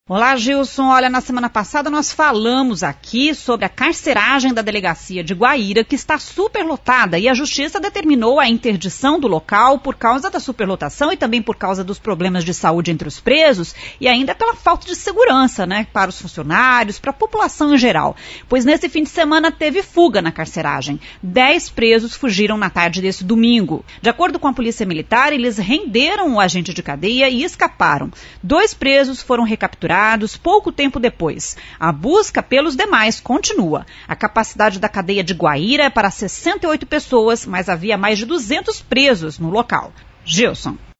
Olá, Gilson. Olha, na semana passada nós falamos aqui sobre a carceragem da delegacia de Guaíra, que está superlotada, e a Justiça determinou a interdição do local por causa da superlotação e também por causa dos problemas de saúde entre os presos e ainda pela falta de segurança, para os funcionários, para a população em geral. Pois nesse fim de semana teve fuga na carceragem. 10 presos fugiram na tarde desse domingo. De acordo com a Polícia Militar, eles renderam o agente de cadeia e escaparam. 2 presos foram recapturados pouco tempo depois. A busca pelos demais continua. A capacidade da cadeia de Guaíra é para 68 pessoas, mas havia mais de 200 presos no local. Gilson.